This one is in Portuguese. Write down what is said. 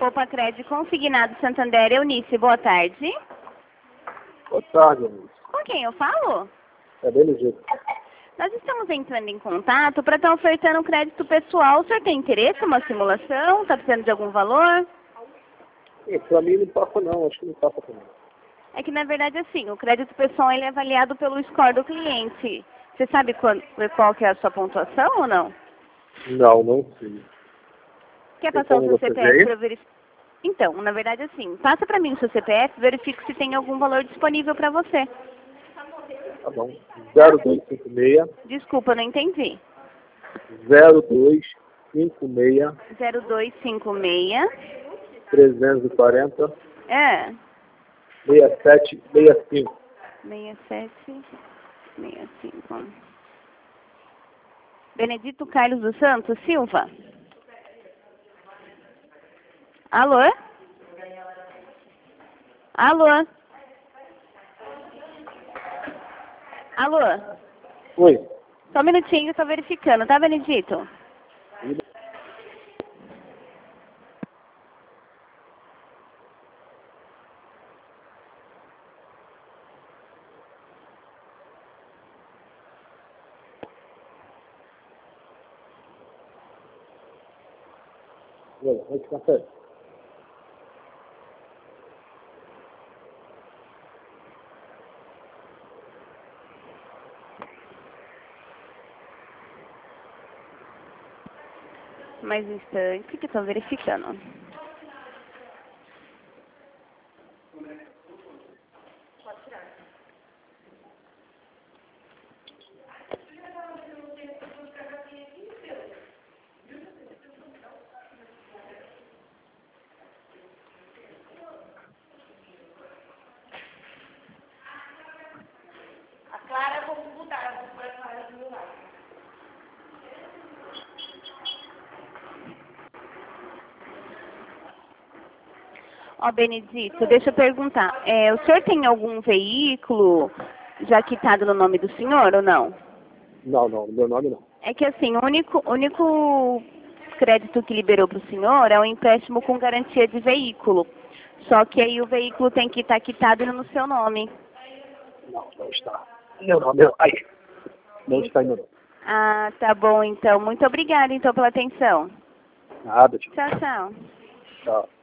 Copa Cred Consignado Santander, Eunice, boa tarde. Boa tarde, Eunice. Com quem eu falo? É Benedito. Nós estamos entrando em contato para estar ofertando crédito pessoal. O senhor tem interesse em uma simulação? Está precisando de algum valor? Para mim não passa não, acho que não passa também. É que, na verdade, assim, o crédito pessoal ele é avaliado pelo score do cliente. Você sabe qual que é a sua pontuação ou não? Não, não sei. Quer Tem passar o como seu você CPF ver? para eu verificar? Então, na verdade, assim, passa para mim o seu CPF, verifico se tem algum valor disponível para você. Tá bom. 0256 Desculpa, não entendi. 0256 0256 340 é 6765. 6765. Benedito Carlos dos Santos Silva. Alô? Alô? Alô? Oi. Só um minutinho, estou verificando, tá, Benedito? Oi, vai te café. Mais um instante que estou verificando. A Clara, vou mudar, vou pôr a Clara do meu lado. Ó, Benedito, deixa eu perguntar. O senhor tem algum veículo já quitado no nome do senhor ou não? Não, no meu nome não. É que assim, o único crédito que liberou para o senhor é um empréstimo com garantia de veículo. Só que aí o veículo tem que estar quitado no seu nome. Não, não está. Meu nome não. Aí. Não está em meu nome. Ah, tá bom então. Muito obrigada então pela atenção. Nada, tio. Tchau, tchau. Tchau.